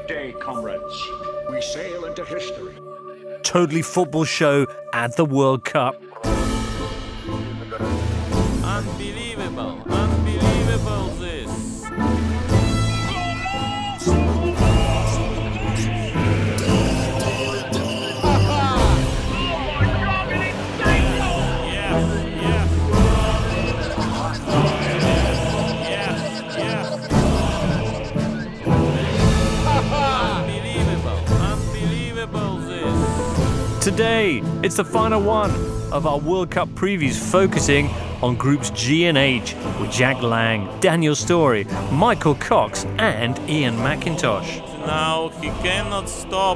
great day, comrades. We sail into history. Totally Football Show at the World Cup. Unbelievable this. Unbelievable this. Today, it's the final one of our World Cup previews, focusing on Groups G and H with Jack Lang, Daniel Storey, Michael Cox and Ian McIntosh. Now he cannot stop.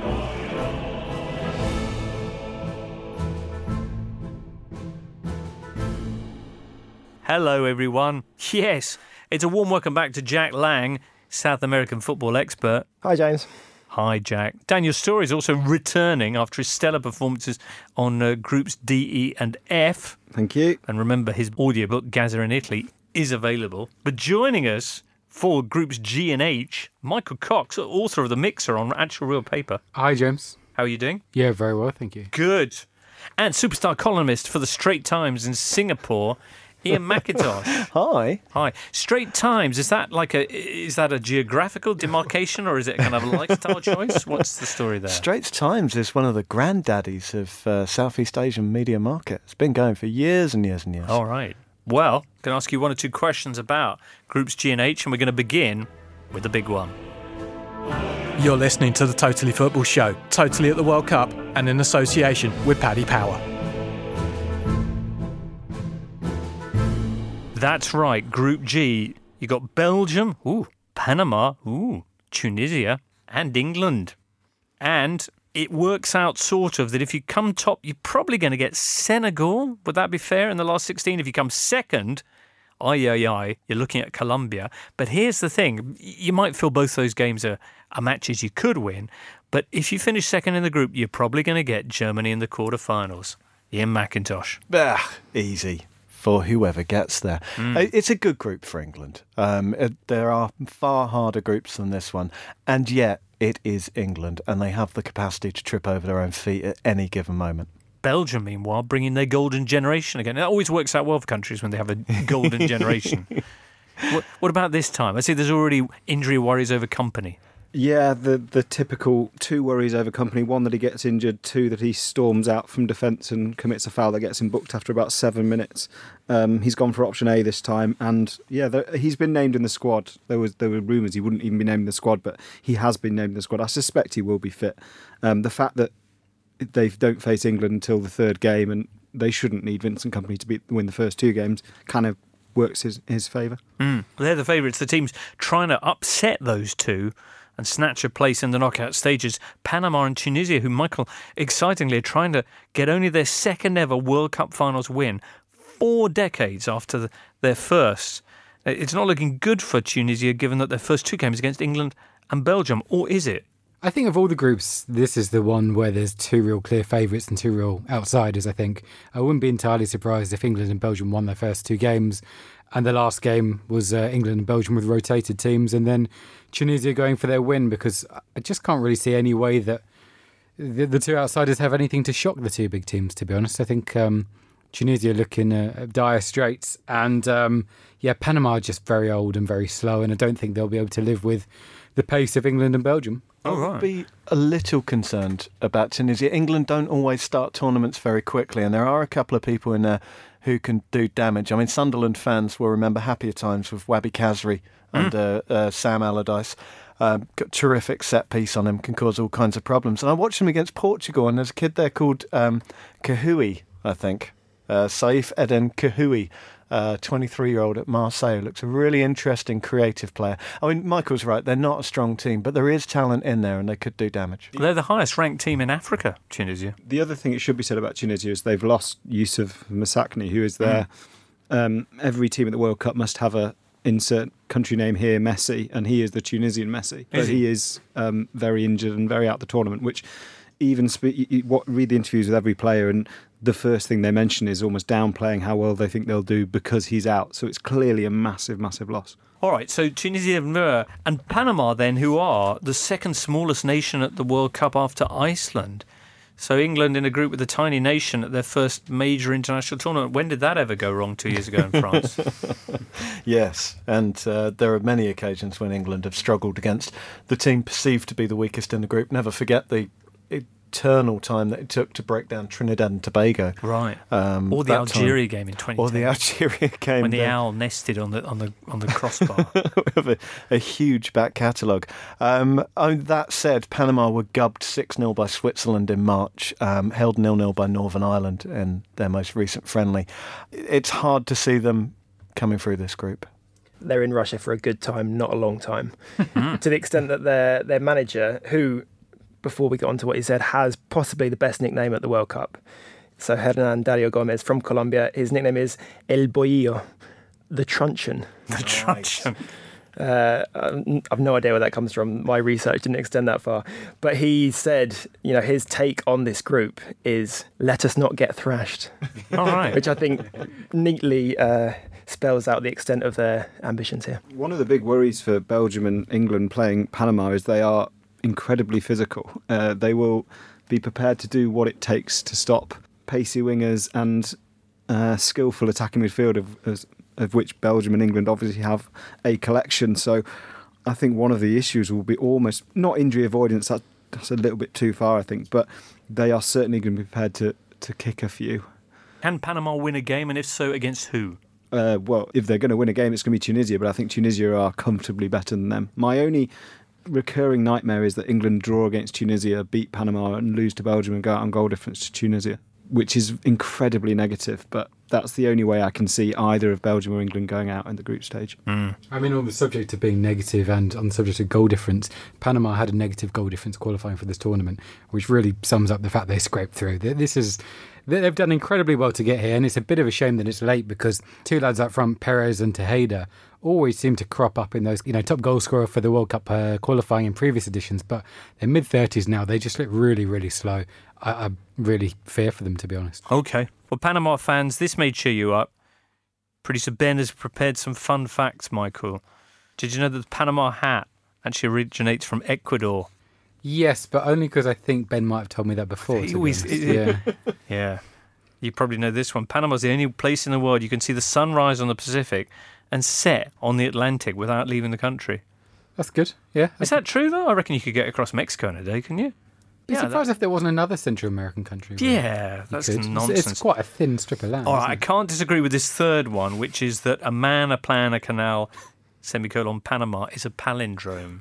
Hello everyone. Yes, it's a warm welcome back to Jack Lang, South American football expert. Hi, James. Hi, Jack. Daniel Storey is also returning after his stellar performances on Groups D, E and F. Thank you. And remember, his audiobook, Gaza in Italy, is available. But joining us for Groups G and H, Michael Cox, author of The Mixer on Actual Real Paper. Hi, James. How are you doing? Yeah, very well, thank you. Good. And superstar columnist for the Straits Times in Singapore, Ian McIntosh. Hi. Hi. Straits Times, is that a geographical demarcation or is it kind of a lifestyle choice? What's the story there? Straits Times is one of the granddaddies of Southeast Asian media market. It's been going for years and years and years. All right. Well, I'm going to ask you one or two questions about Groups G and H, and we're going to begin with the big one. You're listening to the Totally Football Show, totally at the World Cup, and in association with Paddy Power. That's right, Group G. You got Belgium, Panama, Tunisia, and England. And it works out sort of that if you come top, you're probably going to get Senegal. Would that be fair in the last 16? If you come second, you're looking at Colombia. But here's the thing. You might feel both those games are matches you could win. But if you finish second in the group, you're probably going to get Germany in the quarterfinals. Ian McIntosh. Easy for whoever gets there. It's a good group for England. There are far harder groups than this one. And yet, it is England. And they have the capacity to trip over their own feet at any given moment. Belgium, meanwhile, bringing their golden generation again. It always works out well for countries when they have a golden generation. What about this time? I see there's already injury worries over Kompany. Yeah, the typical two worries over Kompany. One, that he gets injured. Two, that he storms out from defence and commits a foul that gets him booked after about 7 minutes. He's gone for option A this time. And yeah, he's been named in the squad. There were rumours he wouldn't even be named in the squad, but he has been named in the squad. I suspect he will be fit. The fact that they don't face England until the third game and they shouldn't need Vincent Kompany to win the first two games kind of works his favour. They're the favourites. The team's trying to upset those two and snatch a place in the knockout stages. Panama and Tunisia, who, Michael, excitingly are trying to get only their second ever World Cup finals win 4 decades after their first. It's not looking good for Tunisia, given that their first two games against England and Belgium, or is it? I think of all the groups, this is the one where there's two real clear favourites and two real outsiders, I think. I wouldn't be entirely surprised if England and Belgium won their first two games and the last game was England and Belgium with rotated teams and then Tunisia going for their win, because I just can't really see any way that the two outsiders have anything to shock the two big teams, to be honest. I think Tunisia look in dire straits and Panama are just very old and very slow, and I don't think they'll be able to live with the pace of England and Belgium. I would be a little concerned about Tunisia. England don't always start tournaments very quickly, and there are a couple of people in there who can do damage. I mean, Sunderland fans will remember happier times with Wabi Kazri and Sam Allardyce. Got terrific set piece on him, can cause all kinds of problems. And I watched him against Portugal, and there's a kid there called Kahui, I think. Saif Eden Kahui. 23-year-old at Marseille, looks a really interesting, creative player. I mean, Michael's right, they're not a strong team, but there is talent in there and they could do damage. They're the highest ranked team in Africa, Tunisia. The other thing it should be said about Tunisia is they've lost Yusuf Masakni, who is there. Every team at the World Cup must have a insert country name here, Messi, and he is the Tunisian Messi. But he is very injured and very out of the tournament, which even read the interviews with every player, and the first thing they mention is almost downplaying how well they think they'll do because he's out. So it's clearly a massive, massive loss. All right, so Tunisia and Panama then, who are the second smallest nation at the World Cup after Iceland. So England in a group with a tiny nation at their first major international tournament. When did that ever go wrong 2 years ago in France? Yes, and there are many occasions when England have struggled against the team perceived to be the weakest in the group. Never forget the eternal time that it took to break down Trinidad and Tobago. Right. Or the Algeria game in 2010. Or the Algeria game. When the owl nested on the crossbar. With a huge back catalogue. That said, Panama were gubbed 6-0 by Switzerland in March, held 0-0 by Northern Ireland in their most recent friendly. It's hard to see them coming through this group. They're in Russia for a good time, not a long time. To the extent that their manager, who, before we got on to what he said, has possibly the best nickname at the World Cup. So Hernan Dario Gomez from Colombia, his nickname is El Bohillo, the Truncheon. The Truncheon. I've no idea where that comes from. My research didn't extend that far. But he said, his take on this group is, let us not get thrashed. All right. Which I think neatly spells out the extent of their ambitions here. One of the big worries for Belgium and England playing Panama is they are incredibly physical. They will be prepared to do what it takes to stop pacey wingers and skillful attacking midfield, of which Belgium and England obviously have a collection. So I think one of the issues will be almost, not injury avoidance, that's a little bit too far, I think, but they are certainly going to be prepared to kick a few. Can Panama win a game, and if so, against who? Well, if they're going to win a game, it's going to be Tunisia, but I think Tunisia are comfortably better than them. My only recurring nightmare is that England draw against Tunisia, beat Panama and lose to Belgium and go out on goal difference to Tunisia, which is incredibly negative, but that's the only way I can see either of Belgium or England going out in the group stage. I mean, on the subject of being negative and on the subject of goal difference, Panama had a negative goal difference qualifying for this tournament, which really sums up the fact they scraped through. They've done incredibly well to get here, and it's a bit of a shame that it's late because two lads up front, Perez and Tejeda, always seem to crop up in those, top goal scorer for the World Cup qualifying in previous editions, but they're mid-30s now. They just look really, really slow. I really fear for them, to be honest. Okay. Well, Panama fans, this may cheer you up. Producer Ben has prepared some fun facts, Michael. Did you know that the Panama hat actually originates from Ecuador? Yes, but only because I think Ben might have told me that before. Yeah. You probably know this one. Panama's the only place in the world you can see the sun rise on the Pacific and set on the Atlantic without leaving the country. That's good, yeah. Is that true, though? I reckon you could get across Mexico in a day, couldn't you? Be surprised if there wasn't another Central American country. Yeah, that's nonsense. It's quite a thin strip of land. All right, I can't disagree with this third one, which is that a man, a plan, a canal, Panama, is a palindrome.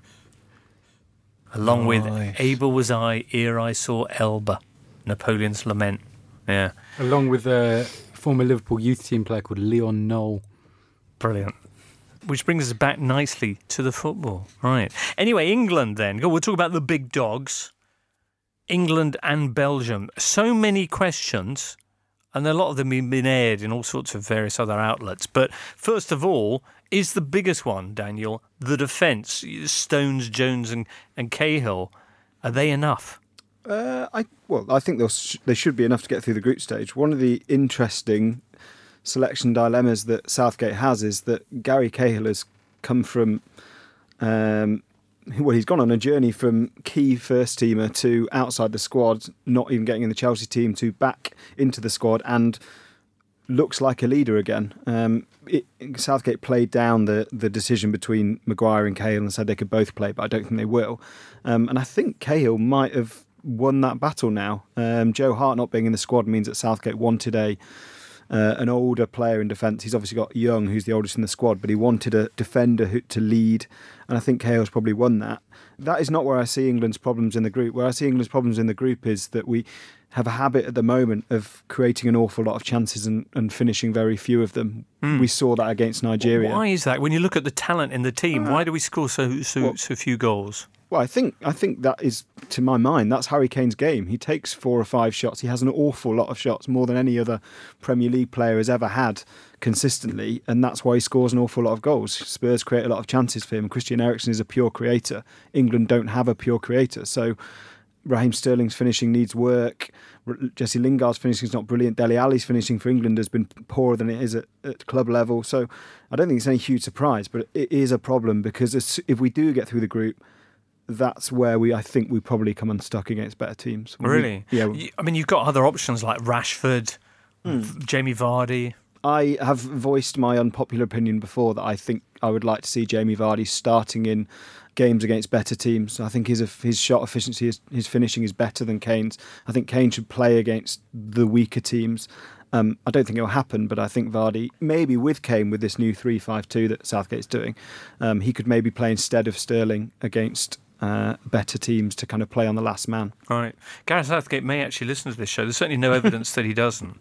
Along with Able was I, ere I saw Elba, Napoleon's Lament. Yeah. Along with a former Liverpool youth team player called Leon Knoll. Brilliant. Which brings us back nicely to the football. Right. Anyway, England then. We'll talk about the big dogs. England and Belgium. So many questions, and a lot of them have been aired in all sorts of various other outlets. But first of all, is the biggest one, Daniel, the defence. Stones, Jones and Cahill. Are they enough? I think they should be enough to get through the group stage. One of the interesting selection dilemmas that Southgate has is that Gary Cahill has come from... he's gone on a journey from key first-teamer to outside the squad, not even getting in the Chelsea team, to back into the squad and looks like a leader again. Southgate played down the decision between Maguire and Cahill and said they could both play, but I don't think they will. And I think Cahill might have won that battle now. Joe Hart not being in the squad means that Southgate wanted an older player in defence. He's obviously got Young, who's the oldest in the squad, but he wanted a defender to lead, and I think Cahill's probably won that. That is not where I see England's problems in the group. Where I see England's problems in the group is that we have a habit at the moment of creating an awful lot of chances and finishing very few of them. We saw that against Nigeria. Why is that? When you look at the talent in the team, why do we score so few goals? Well, I think that is, to my mind, that's Harry Kane's game. He takes 4 or 5 shots. He has an awful lot of shots, more than any other Premier League player has ever had consistently, and that's why he scores an awful lot of goals. Spurs create a lot of chances for him. Christian Eriksen is a pure creator. England don't have a pure creator. So Raheem Sterling's finishing needs work. Jesse Lingard's finishing is not brilliant. Dele Alli's finishing for England has been poorer than it is at club level. So I don't think it's any huge surprise, but it is a problem because if we do get through the group, that's where I think we probably come unstuck against better teams. Really? I mean, you've got other options like Rashford, Jamie Vardy. I have voiced my unpopular opinion before that I think I would like to see Jamie Vardy starting in games against better teams. I think his shot efficiency, his finishing is better than Kane's. I think Kane should play against the weaker teams. I don't think it will happen, but I think Vardy, maybe with Kane, with this new 3-5-2 that Southgate's doing, he could maybe play instead of Sterling against better teams to kind of play on the last man. Right. Gareth Southgate may actually listen to this show. There's certainly no evidence that he doesn't.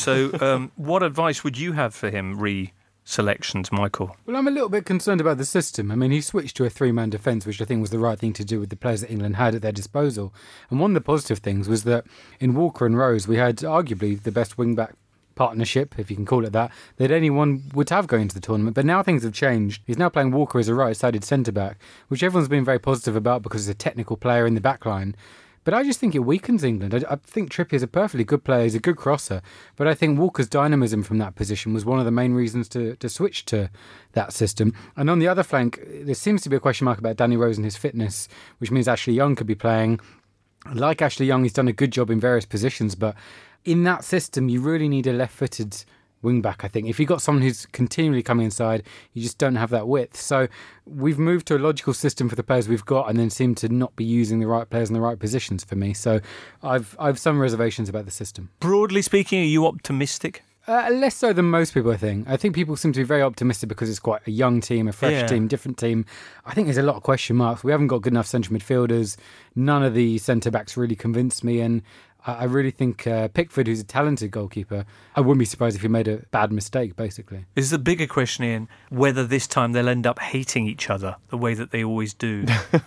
So what advice would you have for him selections, Michael? Well, I'm a little bit concerned about the system. I mean, he switched to a three-man defence, which I think was the right thing to do with the players that England had at their disposal. And one of the positive things was that in Walker and Rose, we had arguably the best wing-back partnership, if you can call it that anyone would have going into the tournament. But now things have changed. He's now playing Walker as a right-sided centre-back, which everyone's been very positive about because he's a technical player in the back line. But I just think it weakens England. I think Trippier's a perfectly good player. He's a good crosser. But I think Walker's dynamism from that position was one of the main reasons to switch to that system. And on the other flank, there seems to be a question mark about Danny Rose and his fitness, which means Ashley Young could be playing. Like Ashley Young, he's done a good job in various positions, but in that system, you really need a left-footed wing-back, I think. If you've got someone who's continually coming inside, you just don't have that width. So we've moved to a logical system for the players we've got and then seem to not be using the right players in the right positions for me. So I've some reservations about the system. Broadly speaking, are you optimistic? Less so than most people, I think. I think people seem to be very optimistic because it's quite a young team, a fresh team, different team. I think there's a lot of question marks. We haven't got good enough central midfielders. None of the centre-backs really convinced me, and I really think Pickford, who's a talented goalkeeper, I wouldn't be surprised if he made a bad mistake, basically. Is the bigger question, Ian, whether this time they'll end up hating each other the way that they always do?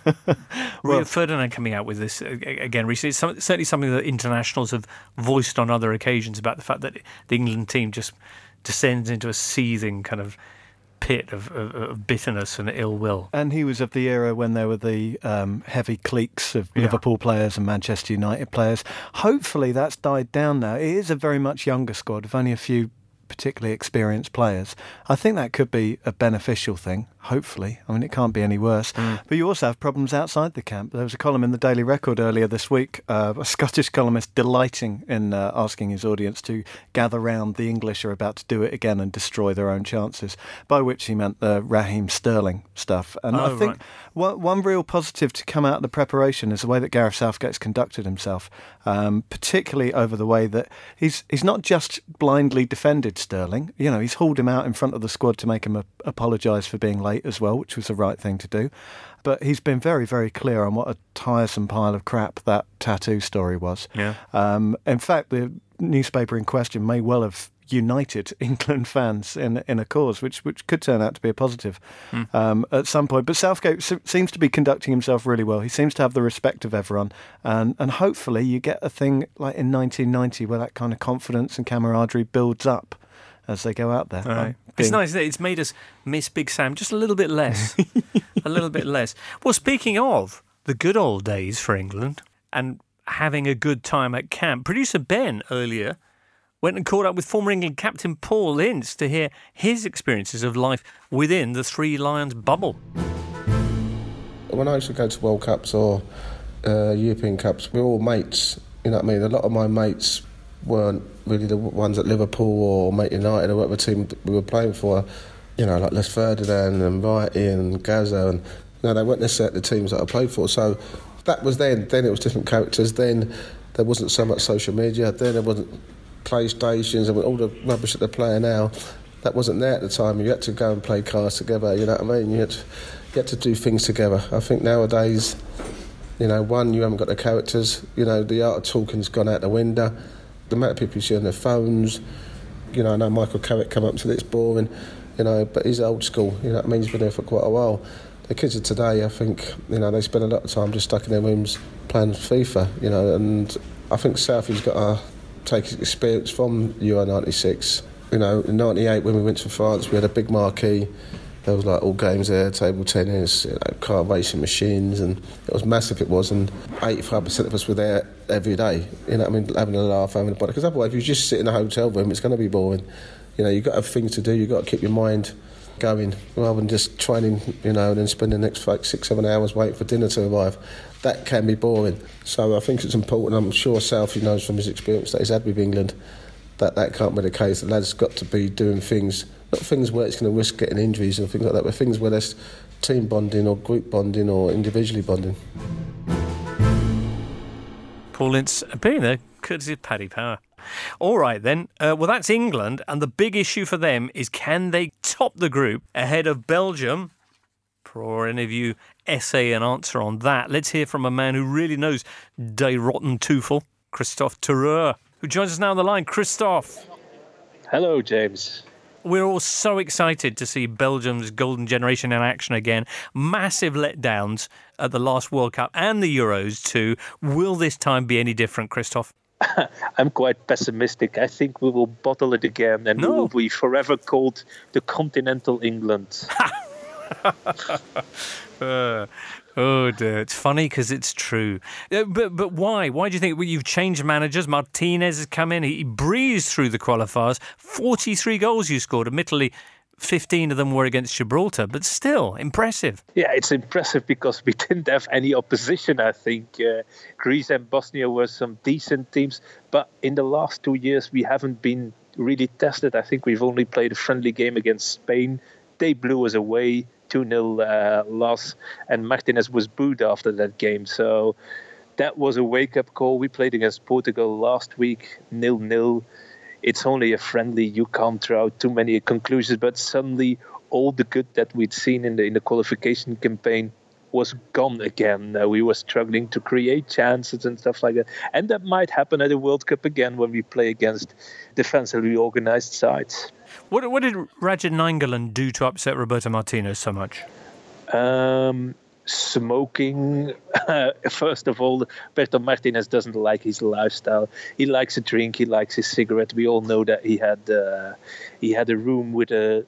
Rio Ferdinand coming out with this again recently. It's certainly something that internationals have voiced on other occasions about the fact that the England team just descends into a seething kind of pit of bitterness and ill will. And he was of the era when there were the heavy cliques of Liverpool players and Manchester United players. Hopefully that's died down now. It is a very much younger squad of only a few particularly experienced players. I think that could be a beneficial thing, hopefully. I mean, it can't be any worse. But you also have problems outside the camp. There was a column in the Daily Record earlier this week, a Scottish columnist delighting in asking his audience to gather round the English are about to do it again and destroy their own chances, by which he meant the Raheem Sterling stuff. And I think one real positive to come out of the preparation is the way that Gareth Southgate's conducted himself, particularly over the way that he's not just blindly defended Sterling. You know, he's hauled him out in front of the squad to make him apologise for being late as well, which was the right thing to do. But he's been very, very clear on what a tiresome pile of crap that tattoo story was. Yeah. In fact, the newspaper in question may well have united England fans in a cause, which could turn out to be a positive at some point. But Southgate seems to be conducting himself really well. He seems to have the respect of everyone, and hopefully you get a thing like in 1990 where that kind of confidence and camaraderie builds up as they go out there. Right. It's nice that it's made us miss Big Sam just a little bit less. A little bit less. Well, speaking of the good old days for England and having a good time at camp, producer Ben earlier went and caught up with former England captain Paul Ince to hear his experiences of life within the Three Lions bubble. When I used to go to World Cups or European Cups, we were all mates. You know what I mean? A lot of my mates weren't really the ones at Liverpool or Manchester United or whatever team we were playing for. You know, like Les Ferdinand and Wrighty and Gazza, and they weren't necessarily the teams that I played for. So that was then. Then it was different characters. Then there wasn't so much social media. Then there wasn't PlayStations and all the rubbish that they're playing now. That wasn't there at the time. You had to go and play cards together. You know what I mean? You had to do things together. I think nowadays, you haven't got the characters. The art of talking's gone out the window. The amount of people you see on their phones. I know Michael Carrick come up and said it's boring, but he's old school. You know what I mean? He's been there for quite a while. The kids of today, I think, they spend a lot of time just stuck in their rooms playing FIFA. And I think Southie's got to take his experience from Euro 96. In 98 when we went to France, we had a big marquee. There was like all games there, table tennis, car racing machines, and it was massive. It was, and 85% of us were there every day. You know what I mean, having a laugh, having a bite. Because otherwise, if you just sit in a hotel room, it's going to be boring. You know, you've got to have things to do. You've got to keep your mind going rather than just training. You know, and then spend the next 6-7 hours waiting for dinner to arrive. That can be boring. So I think it's important. I'm sure Southey knows from his experience that he's had with England that can't be the case. The lads got to be doing things. Not things where it's going to risk getting injuries and things like that, but things where there's team bonding or group bonding or individually bonding. Paul Ince appearing there, courtesy of Paddy Power. All right then, well that's England, and the big issue for them is can they top the group ahead of Belgium? For any of you essay and answer on that, let's hear from a man who really knows Die Rotten Teufel, Christophe Terreur, who joins us now on the line. Christophe. Hello, James. We're all so excited to see Belgium's golden generation in action again. Massive letdowns at the last World Cup and the Euros too. Will this time be any different, Christophe? I'm quite pessimistic. I think we will bottle it again and we will be forever called the Continental England. Oh dear, it's funny because it's true. But why? Why do you think you've changed managers? Martinez has come in. He breezed through the qualifiers. 43 goals you scored. Admittedly, 15 of them were against Gibraltar, but still impressive. Yeah, it's impressive because we didn't have any opposition, I think. Greece and Bosnia were some decent teams, but in the last 2 years we haven't been really tested. I think we've only played a friendly game against Spain. They blew us away. 2-0 loss, and Martinez was booed after that game. So that was a wake-up call. We played against Portugal last week, 0-0. It's only a friendly. You can't draw too many conclusions, but suddenly all the good that we'd seen in the qualification campaign was gone again. We were struggling to create chances and stuff like that. And that might happen at the World Cup again when we play against defensively organised sides. What did Radja Nainggolan do to upset Roberto Martinez so much? Smoking. First of all, Roberto Martinez doesn't like his lifestyle. He likes a drink. He likes his cigarette. We all know that he had a room with a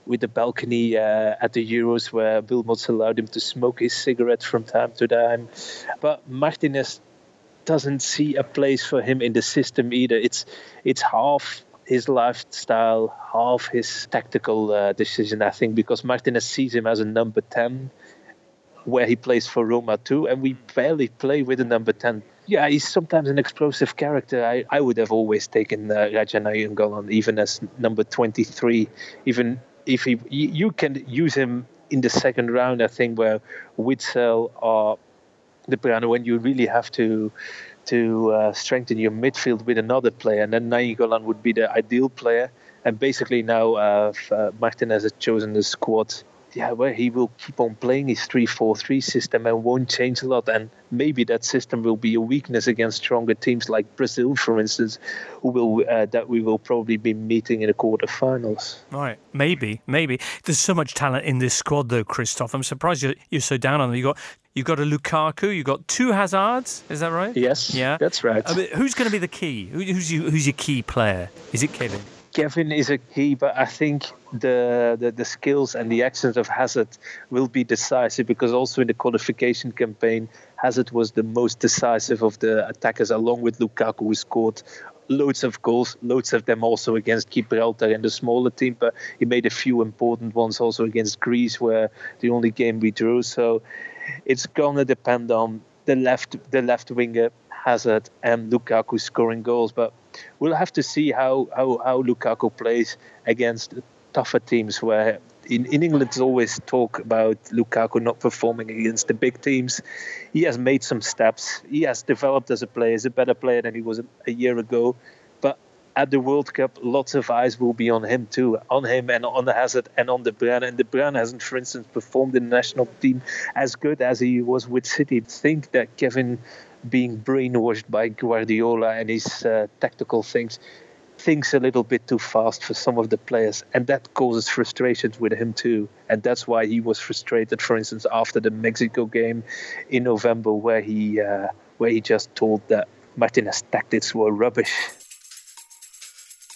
balcony at the Euros where Wilmots allowed him to smoke his cigarette from time to time. But Martinez doesn't see a place for him in the system either. It's half his lifestyle, half his tactical decision, I think, because Martinez sees him as a number 10, where he plays for Roma too, and we barely play with a number 10. Yeah, he's sometimes an explosive character. I would have always taken Radja Nainggolan even as number 23, even if you can use him in the second round, I think, where Witsel or De Bruyne, when you really have to strengthen your midfield with another player, and then Nainggolan would be the ideal player. And basically now Martinez has chosen the squad, where he will keep on playing his 3-4-3 system and won't change a lot. And maybe that system will be a weakness against stronger teams like Brazil, for instance, that we will probably be meeting in the quarterfinals. Right, maybe. There's so much talent in this squad, though, Christophe. I'm surprised you're so down on them. You've got a Lukaku, you've got two Hazards, is that right? Yes, yeah, that's right. Who's going to be the key? Who's your key player? Is it Kevin? Kevin is a key, but I think the skills and the actions of Hazard will be decisive, because also in the qualification campaign, Hazard was the most decisive of the attackers, along with Lukaku, who scored loads of goals, loads of them also against Gibraltar and the smaller team, but he made a few important ones also against Greece, where the only game we drew. So it's gonna depend on the left winger, Hazard, and Lukaku scoring goals. But we'll have to see how Lukaku plays against tougher teams, where in England there's always talk about Lukaku not performing against the big teams. He has made some steps. He has developed as a player. He's a better player than he was a year ago. But at the World Cup, lots of eyes will be on him too, on him and on the Hazard and on De Bruyne. And De Bruyne hasn't, for instance, performed in the national team as good as he was with City. I think that Kevin, being brainwashed by Guardiola and his tactical things, thinks a little bit too fast for some of the players, and that causes frustrations with him too. And that's why he was frustrated, for instance, after the Mexico game in November, where he just told that Martinez's tactics were rubbish.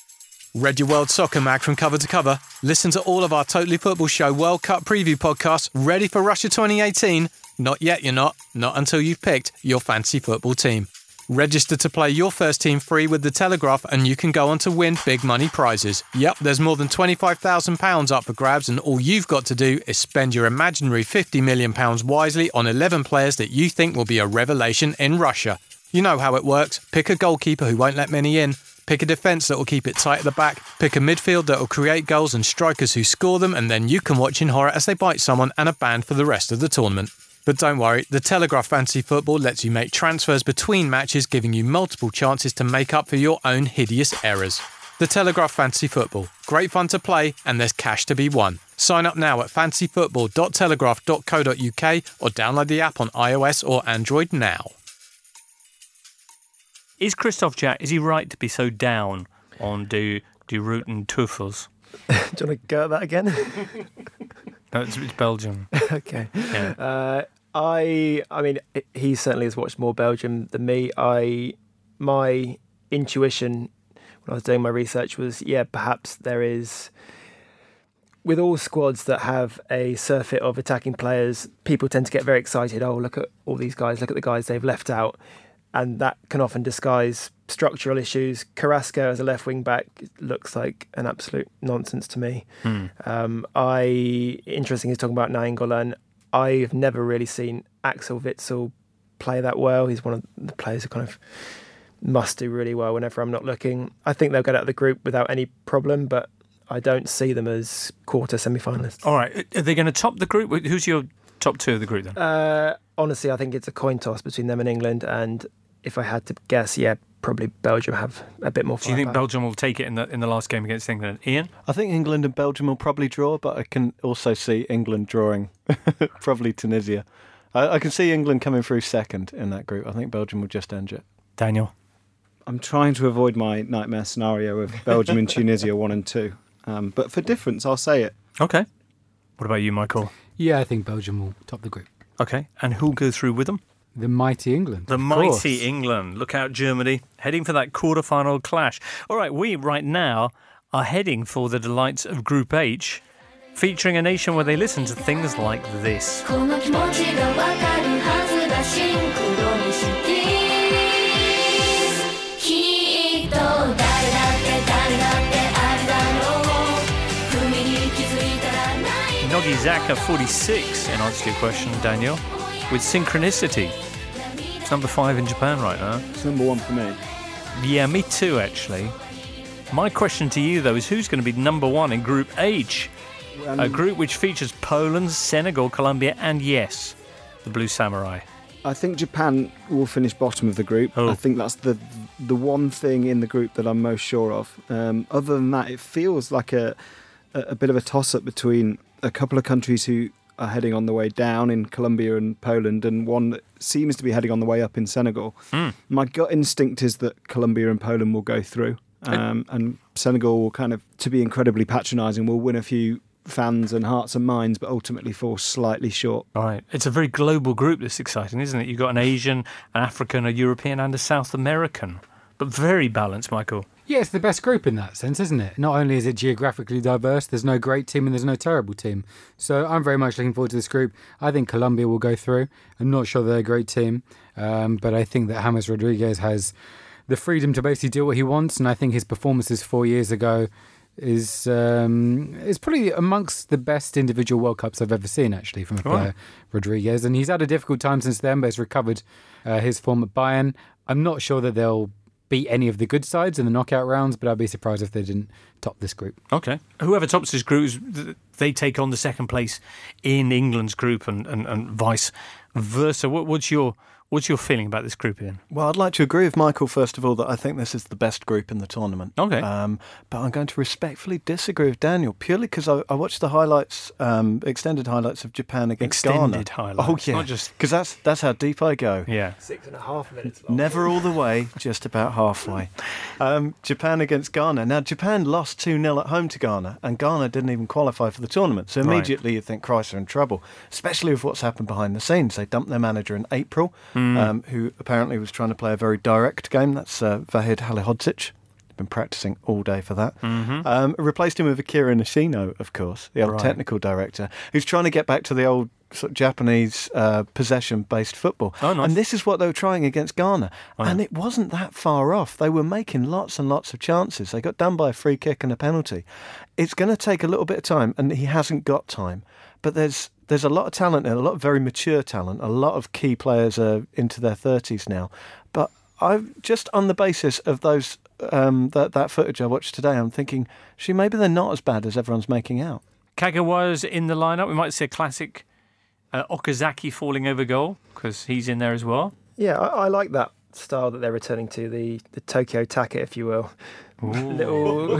Read your World Soccer Mag from cover to cover? Listen to all of our Totally Football Show World Cup preview podcasts ready for Russia 2018? Not yet, you're not. Not until you've picked your fantasy football team. Register to play your first team free with The Telegraph and you can go on to win big money prizes. Yep, there's more than £25,000 up for grabs and all you've got to do is spend your imaginary £50 million wisely on 11 players that you think will be a revelation in Russia. You know how it works. Pick a goalkeeper who won't let many in. Pick a defence that will keep it tight at the back. Pick a midfield that will create goals and strikers who score them, and then you can watch in horror as they bite someone and are banned for the rest of the tournament. But don't worry, The Telegraph Fantasy Football lets you make transfers between matches, giving you multiple chances to make up for your own hideous errors. The Telegraph Fantasy Football. Great fun to play, and there's cash to be won. Sign up now at fantasyfootball.telegraph.co.uk or download the app on iOS or Android now. Is Christoph Jack, is he right to be so down on Die Roten Teufels? Do you want to go at that again? No, it's Belgium. Okay. Yeah. I mean, he certainly has watched more Belgium than me. My intuition when I was doing my research was, perhaps there is, with all squads that have a surfeit of attacking players, people tend to get very excited. Oh, look at all these guys, look at the guys they've left out. And that can often disguise structural issues. Carrasco as a left wing back looks like an absolute nonsense to me. Interesting he's talking about Nainggolan. I've never really seen Axel Witsel play that well. He's one of the players who kind of must do really well whenever I'm not looking. I think they'll get out of the group without any problem, but I don't see them as quarter semi-finalists. All right, are they going to top the group? Who's your top two of the group then? Honestly, I think it's a coin toss between them and England, and if I had to guess, probably Belgium have a bit more firepower. Do you think Belgium will take it in the last game against England? Ian? I think England and Belgium will probably draw, but I can also see England drawing probably Tunisia. I can see England coming through second in that group. I think Belgium will just end it. Daniel? I'm trying to avoid my nightmare scenario of Belgium and Tunisia 1 and 2. But for difference, I'll say it. Okay. What about you, Michael? Yeah, I think Belgium will top the group. Okay. And who'll go through with them? The mighty England. The mighty England. Look out, Germany. Heading for that quarter-final clash. All right, we right now are heading for the delights of Group H, featuring a nation where they listen to things like this. Nogizaka 46, in answer to your question, Daniel, with Synchronicity. It's number 5 in Japan right now. It's number 1 for me. Yeah, me too, actually. My question to you, though, is who's going to be number 1 in Group H? A group which features Poland, Senegal, Colombia, and yes, the Blue Samurai. I think Japan will finish bottom of the group. Oh. I think that's the one thing in the group that I'm most sure of. Other than that, it feels like a bit of a toss-up between a couple of countries who are heading on the way down in Colombia and Poland, and one that seems to be heading on the way up in Senegal. My gut instinct is that Colombia and Poland will go through, and Senegal will kind of, to be incredibly patronising, will win a few fans and hearts and minds, but ultimately fall slightly short. All right. It's a very global group that's exciting, isn't it? You've got an Asian, an African, a European, and a South American. But very balanced, Michael. Yeah, it's the best group in that sense, isn't it? Not only is it geographically diverse, there's no great team and there's no terrible team. So I'm very much looking forward to this group. I think Colombia will go through. I'm not sure they're a great team, but I think that James Rodriguez has the freedom to basically do what he wants, and I think his performances 4 years ago is probably amongst the best individual World Cups I've ever seen, actually, from a player, Rodriguez. And he's had a difficult time since then, but he's recovered his form at Bayern. I'm not sure that they'll beat any of the good sides in the knockout rounds, but I'd be surprised if they didn't top this group. Okay. Whoever tops this group, they take on the second place in England's group and vice versa. What's your feeling about this group, Ian? Well, I'd like to agree with Michael, first of all, that I think this is the best group in the tournament. Okay. But I'm going to respectfully disagree with Daniel, purely because I watched the highlights, extended highlights of Japan against Ghana. Extended highlights. Oh, yeah. Not just... Because that's how deep I go. Yeah. 6.5 minutes long. Never all the way, just about halfway. Japan against Ghana. Now, Japan lost 2-0 at home to Ghana, and Ghana didn't even qualify for the tournament. So immediately you think, Christ, they're in trouble, especially with what's happened behind the scenes. They dumped their manager in April, who apparently was trying to play a very direct game. That's Vahid Halilhodzic. been practising all day for that. Replaced him with Akira Nishino, of course, the old technical director, who's trying to get back to the old sort of Japanese possession-based football. Oh, nice. And this is what they were trying against Ghana. And it wasn't that far off. They were making lots and lots of chances. They got done by a free kick and a penalty. It's going to take a little bit of time, and he hasn't got time. But there's a lot of talent and a lot of very mature talent. A lot of key players are into their 30s now. But I've just on the basis of those that footage I watched today, I'm thinking, maybe they're not as bad as everyone's making out. Kagawa's in the lineup. We might see a classic Okazaki falling over goal because he's in there as well. Yeah, I like that style that they're returning to, the Tokyo Taka, if you will. Little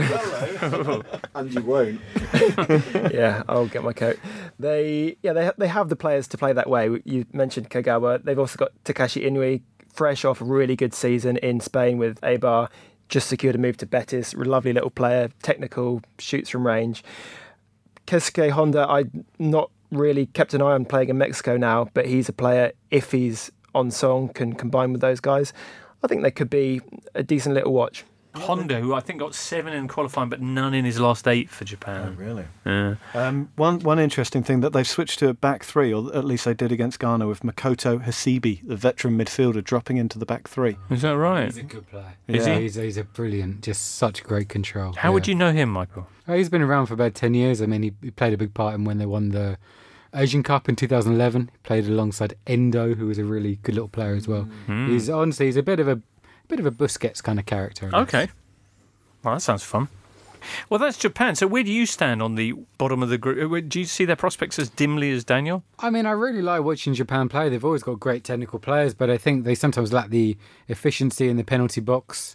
And you won't. Yeah, I'll get my coat. They have the players to play that way. You mentioned Kagawa. They've also got Takashi Inui, fresh off a really good season in Spain with Eibar. Just secured a move to Betis. Lovely little player, technical, shoots from range. Keisuke Honda, I've not really kept an eye on playing in Mexico now, but he's a player, if he's on song, can combine with those guys. I think they could be a decent little watch. Honda, who I think got 7 in qualifying, but none in his last 8 for Japan. Oh, really? Yeah. One interesting thing that they've switched to a back three, or at least they did against Ghana, with Makoto Hasibi, the veteran midfielder, dropping into the back three. Is that right? He's a good player. Is he? He's a brilliant, just such great control. How would you know him, Michael? He's been around for about 10 years. I mean, he played a big part in when they won the Asian Cup in 2011. He played alongside Endo, who was a really good little player as well. He's a bit of a Busquets kind of character. Okay. Well, that sounds fun. Well, that's Japan. So where do you stand on the bottom of the group? Do you see their prospects as dimly as Daniel? I mean, I really like watching Japan play. They've always got great technical players, but I think they sometimes lack the efficiency in the penalty box.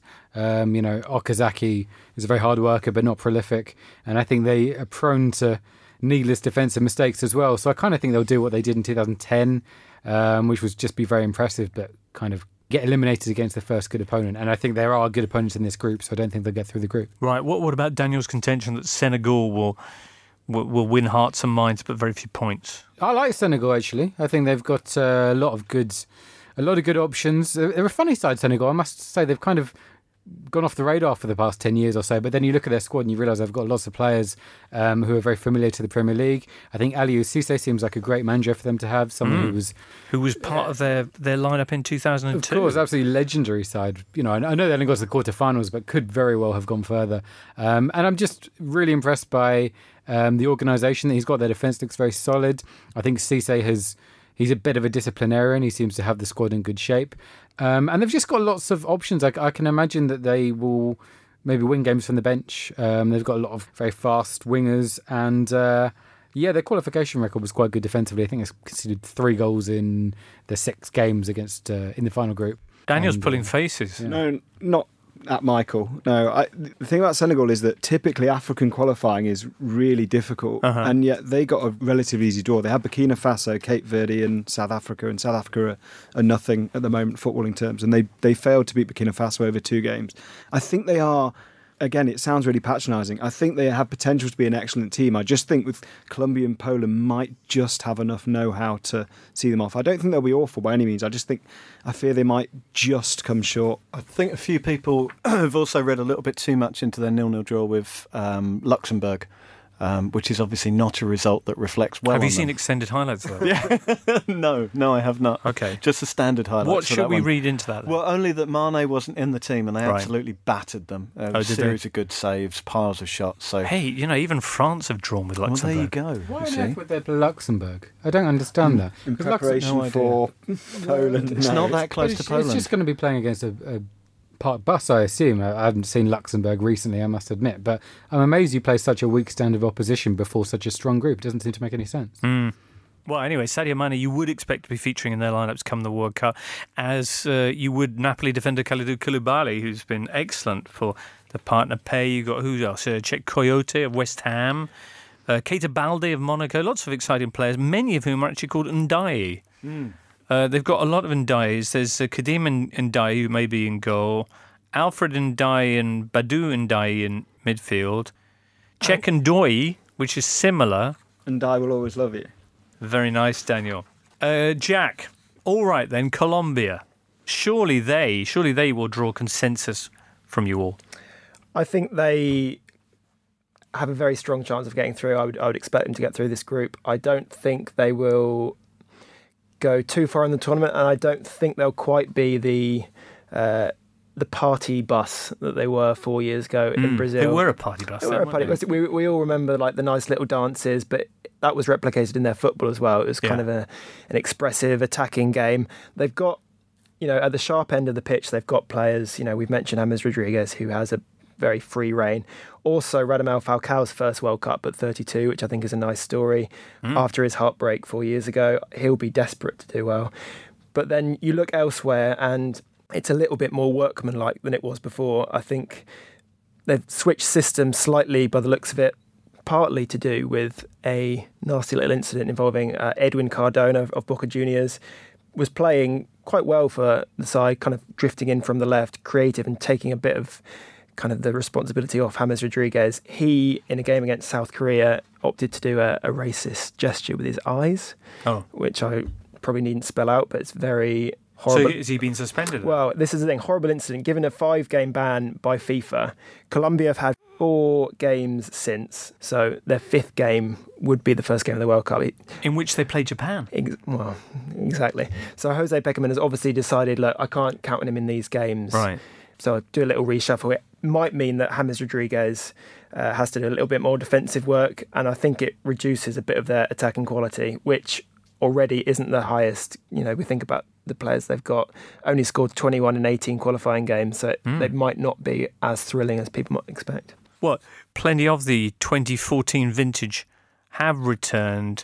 Okazaki is a very hard worker, but not prolific. And I think they are prone to needless defensive mistakes as well. So I kind of think they'll do what they did in 2010, which was just be very impressive, but kind of get eliminated against the first good opponent. And I think there are good opponents in this group, so I don't think they'll get through the group. Right. What about Daniel's contention that Senegal will win hearts and minds but very few points? I like Senegal, actually. I think they've got a lot of good options. They're a funny side, Senegal. I must say they've kind of gone off the radar for the past 10 years or so, but then you look at their squad and you realise they've got lots of players who are very familiar to the Premier League. I think Aliou Cisse seems like a great manager for them to have, someone who was part of their lineup in 2002. Of course, absolutely legendary side. I know they only got to the quarterfinals, but could very well have gone further. And I'm just really impressed by the organisation that he's got. Their defence looks very solid. I think Cisse he's a bit of a disciplinarian. He seems to have the squad in good shape. And they've just got lots of options. I can imagine that they will maybe win games from the bench. They've got a lot of very fast wingers. And their qualification record was quite good defensively. I think it's conceded 3 goals in the 6 games against in the final group. Daniel's pulling faces. Yeah. No, not at Michael. No, the thing about Senegal is that typically African qualifying is really difficult, and yet they got a relatively easy draw. They had Burkina Faso, Cape Verde, and South Africa are nothing at the moment footballing terms, and they failed to beat Burkina Faso over 2 games. I think they are. Again, it sounds really patronising. I think they have potential to be an excellent team. I just think with Colombia and Poland might just have enough know-how to see them off. I don't think they'll be awful by any means. I fear they might just come short. I think a few people have also read a little bit too much into their 0-0 draw with Luxembourg. Which is obviously not a result that reflects well. Have you on seen them. extended highlights of that? Yeah. No, I have not. Okay. Just the standard highlights. What should we read into that then? Well, only that Mane wasn't in the team and they absolutely battered them. A series of good saves, piles of shots. So hey, even France have drawn with Luxembourg. Well, there you go. Why on earth would they play Luxembourg? I don't understand that. In preparation for Poland. It's not that close to Poland. It's just going to be playing against a part bus, I assume. I haven't seen Luxembourg recently, I must admit, but I'm amazed you play such a weak standard of opposition before such a strong group. It doesn't seem to make any sense. Well, anyway, Sadio Mane you would expect to be featuring in their lineups come the World Cup, as you would Napoli defender Kalidou Koulibaly, who's been excellent for the partner pair. You got who else? Czech Coyote of West Ham, Keita Balde of Monaco. Lots of exciting players, many of whom are actually called Ndiaye. They've got a lot of Ndiayes. There's Kadim Ndiaye, who may be in goal, Alfred Ndiaye and Badou Ndiaye in midfield, Czech Ndoye, which is similar. Ndiaye will always love you. Very nice, Daniel. Jack, all right then, Colombia. Surely they will draw consensus from you all. I think they have a very strong chance of getting through. I would expect them to get through this group. I don't think they will go too far in the tournament, and I don't think they'll quite be the party bus that they were 4 years ago in Brazil. They were a party bus. They were a party bus. We all remember like the nice little dances, but that was replicated in their football as well. It was kind of an expressive attacking game. They've got, at the sharp end of the pitch, they've got players. We've mentioned James Rodriguez, who has a very free reign. Also, Radamel Falcao's first World Cup at 32, which I think is a nice story. After his heartbreak 4 years ago, he'll be desperate to do well. But then you look elsewhere, and it's a little bit more workmanlike than it was before. I think they've switched systems slightly by the looks of it, partly to do with a nasty little incident involving Edwin Cardona of Boca Juniors. Was playing quite well for the side, kind of drifting in from the left, creative and taking a bit of kind of the responsibility off James Rodriguez. He, in a game against South Korea, opted to do a racist gesture with his eyes, which I probably needn't spell out, but it's very horrible. So has he been suspended? Well, this is the thing. Horrible incident. Given a 5-game ban by FIFA, Colombia have had 4 games since, so their 5th game would be the first game of the World Cup. In which they play Japan. Well, exactly. So Jose Beckerman has obviously decided, look, I can't count on him in these games. Right. So do a little reshuffle. It might mean that James Rodriguez has to do a little bit more defensive work, and I think it reduces a bit of their attacking quality, which already isn't the highest. We think about the players they've got, only scored 21 in 18 qualifying games, so they might not be as thrilling as people might expect. Well, plenty of the 2014 vintage have returned.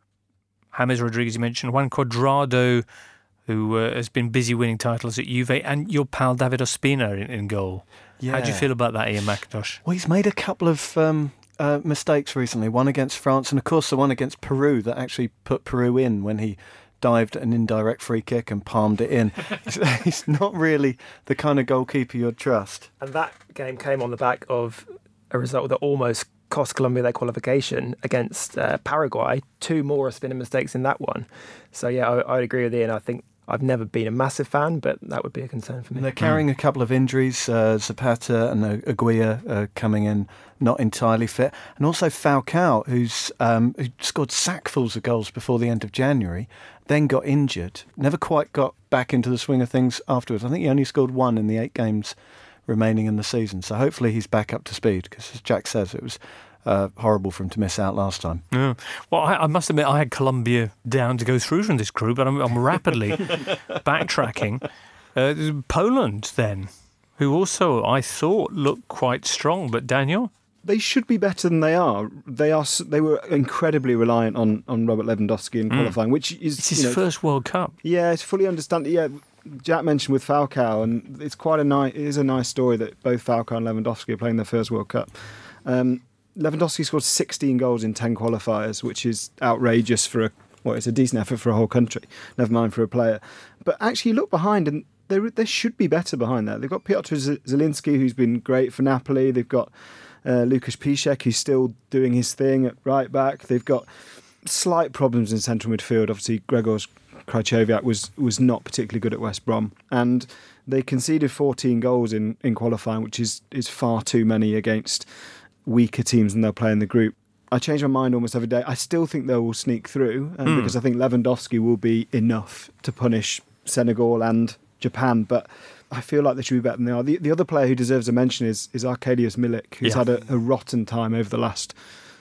James Rodriguez, you mentioned, Juan Cuadrado, who has been busy winning titles at Juve, and your pal David Ospina in goal. Yeah. How do you feel about that, Ian McIntosh? Well, he's made a couple of mistakes recently, one against France and, of course, the one against Peru that actually put Peru in when he dived an indirect free kick and palmed it in. He's not really the kind of goalkeeper you'd trust. And that game came on the back of a result that almost cost Colombia their qualification against Paraguay. 2 more Ospina mistakes in that one. So, yeah, I would agree with Ian. I think I've never been a massive fan, but that would be a concern for me. And they're carrying a couple of injuries. Zapata and Aguirre coming in not entirely fit. And also Falcao, who scored sackfuls of goals before the end of January, then got injured. Never quite got back into the swing of things afterwards. I think he only scored 1 in the 8 games remaining in the season. So hopefully he's back up to speed, because as Jack says, it was horrible for him to miss out last time. Yeah. Well, I must admit, I had Colombia down to go through from this group, but I'm rapidly backtracking. Poland, then, who also I thought looked quite strong, but Daniel? They should be better than they are. They were incredibly reliant on Robert Lewandowski in qualifying, which is it's his first World Cup. Yeah, it's fully understandable. Yeah, Jack mentioned with Falcao, and it's it is a nice story that both Falcao and Lewandowski are playing their first World Cup. Lewandowski scored 16 goals in 10 qualifiers, which is outrageous for it's a decent effort for a whole country, never mind for a player. But actually, you look behind, and there should be better behind that. They've got Piotr Zielinski, who's been great for Napoli. They've got Lukasz Piszczek, who's still doing his thing at right back. They've got slight problems in central midfield. Obviously, Grzegorz Krychowiak was not particularly good at West Brom, and they conceded 14 goals in qualifying, which is far too many against weaker teams than they'll play in the group. I change my mind almost every day. I still think they will sneak through, because I think Lewandowski will be enough to punish Senegal and Japan, but I feel like they should be better than they are. The other player who deserves a mention is Arkadiusz Milik, who's had a rotten time over the last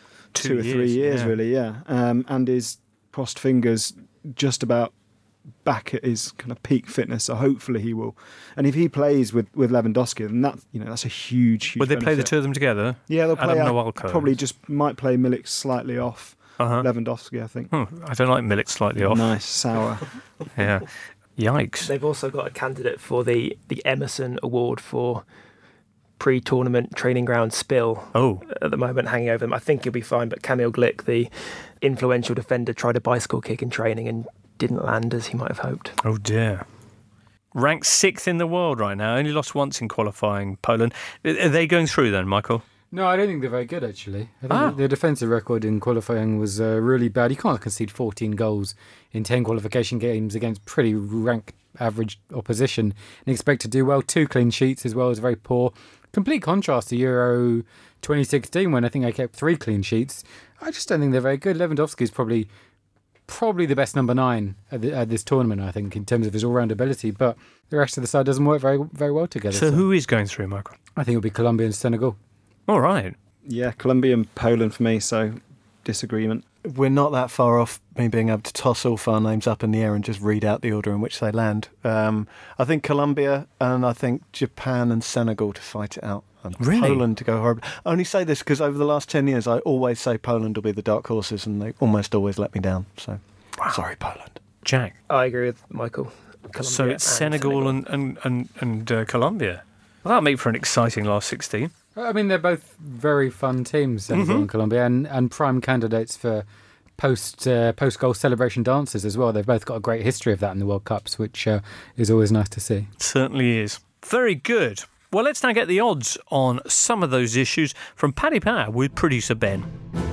2 or 3 years, really, and is crossed fingers just about back at his kind of peak fitness, so hopefully he will. And if he plays with Lewandowski, then that's a huge Will they benefit. play the 2 of them together? Yeah, they'll play. Nawalko. Probably just might play Milik slightly off Lewandowski, I think. I don't like Milik slightly off. Nice, sour. Yeah. Yikes. They've also got a candidate for the Emerson Award for pre-tournament training ground spill at the moment hanging over them. I think he'll be fine, but Kamil Glik, the influential defender, tried a bicycle kick in training and didn't land as he might have hoped. Oh dear. Ranked 6th in the world right now, only lost once in qualifying, Poland. Are they going through then, Michael? No, I don't think they're very good, actually. I think their defensive record in qualifying was really bad. You can't concede 14 goals in 10 qualification games against pretty rank average opposition and expect to do well. 2 clean sheets as well is very poor. Complete contrast to Euro 2016 when I think I kept 3 clean sheets. I just don't think they're very good. Lewandowski is probably the best number 9 at this tournament, I think, in terms of his all-round ability. But the rest of the side doesn't work very, very well together. So who is going through, Michael? I think it'll be Colombia and Senegal. All right. Yeah, Colombia and Poland for me, so disagreement. We're not that far off me being able to toss all 4 names up in the air and just read out the order in which they land. I think Colombia and I think Japan and Senegal to fight it out. And Really? Poland to go horrible. I only say this because over the last 10 years I always say Poland will be the dark horses and they almost always let me down. So, sorry, Poland. Jack. I agree with Michael. Colombia So it's Senegal and Colombia. Well, that'll make for an exciting last 16. I mean, they're both very fun teams, Senegal and Colombia, and prime candidates for post-goal celebration dances as well. They've both got a great history of that in the World Cups, which is always nice to see. Certainly is. Very good. Well, let's now get the odds on some of those issues from Paddy Power with producer Ben.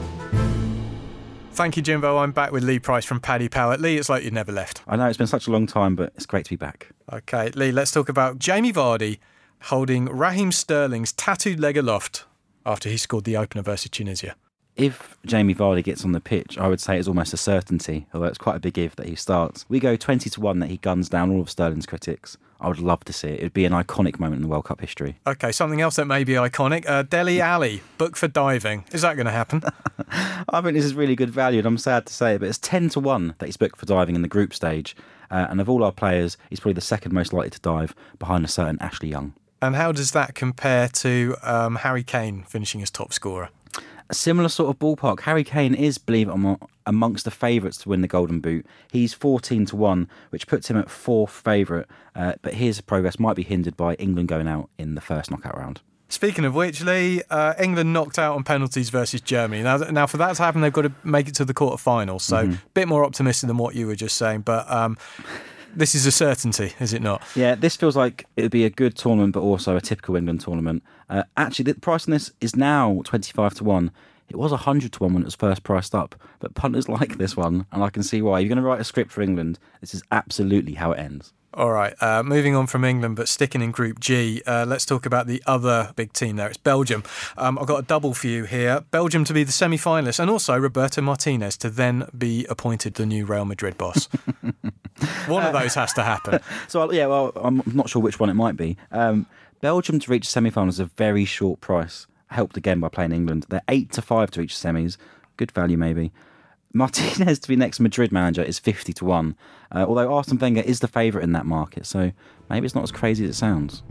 Thank you, Jimbo. I'm back with Lee Price from Paddy Power. Lee, it's like you never left. I know it's been such a long time, but it's great to be back. Okay, Lee, let's talk about Jamie Vardy holding Raheem Sterling's tattooed leg aloft after he scored the opener versus Tunisia. If Jamie Vardy gets on the pitch, I would say it's almost a certainty, although it's quite a big if that he starts. We go 20-1 that he guns down all of Sterling's critics. I would love to see it. It would be an iconic moment in the World Cup history. Okay, something else that may be iconic. Dele Alli, booked for diving. Is that going to happen? I think this is really good value, and I'm sad to say it, but it's 10-1 that he's booked for diving in the group stage. And of all our players, he's probably the second most likely to dive behind a certain Ashley Young. And how does that compare to Harry Kane finishing as top scorer? A similar sort of ballpark. Harry Kane is, believe it or not, amongst the favourites to win the Golden Boot. He's 14-1, which puts him at 4th favourite, but his progress might be hindered by England going out in the first knockout round. Speaking of which, Lee, England knocked out on penalties versus Germany. Now, for that to happen, they've got to make it to the quarterfinals. So, a bit more optimistic than what you were just saying, but this is a certainty, is it not? Yeah, this feels like it would be a good tournament, but also a typical England tournament. Actually, the price on this is now 25-1. It was 100-1 when it was first priced up, but punters like this one, and I can see why. If you're going to write a script for England, this is absolutely how it ends. All right, moving on from England, but sticking in Group G, let's talk about the other big team there. It's Belgium. I've got a double for you here. Belgium to be the semi-finalists, and also Roberto Martinez to then be appointed the new Real Madrid boss. One of those has to happen. So, I'm not sure which one it might be. Belgium to reach the semi-finals is a very short price, helped again by playing England. They're 8-5 to reach the semis. Good value, maybe. Martinez to be next Madrid manager is 50-1, although Arsene Wenger is the favourite in that market, so maybe it's not as crazy as it sounds.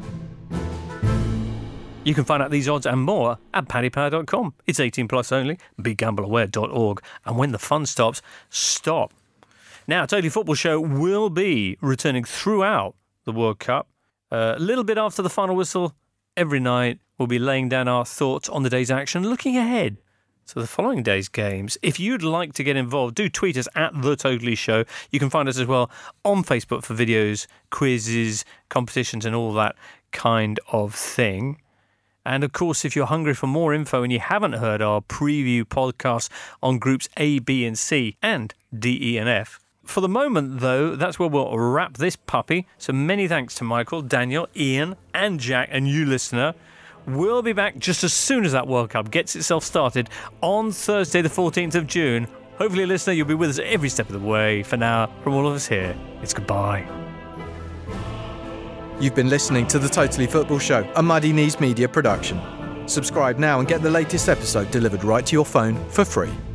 You can find out these odds and more at paddypower.com. It's 18 plus only, begambleaware.org, and when the fun stops, stop. Now, Totally Football Show will be returning throughout the World Cup. A little bit after the final whistle, every night we'll be laying down our thoughts on the day's action, looking ahead to the following day's games. If you'd like to get involved, do tweet us at The Totally Show. You can find us as well on Facebook for videos, quizzes, competitions and all that kind of thing. And of course, if you're hungry for more info and you haven't heard our preview podcast on groups A, B and C and D, E and F, for the moment, though, that's where we'll wrap this puppy. So many thanks to Michael, Daniel, Ian and Jack and you, listener. We'll be back just as soon as that World Cup gets itself started on Thursday, the 14th of June. Hopefully, listener, you'll be with us every step of the way. For now, from all of us here, it's goodbye. You've been listening to The Totally Football Show, a Muddy Knees Media production. Subscribe now and get the latest episode delivered right to your phone for free.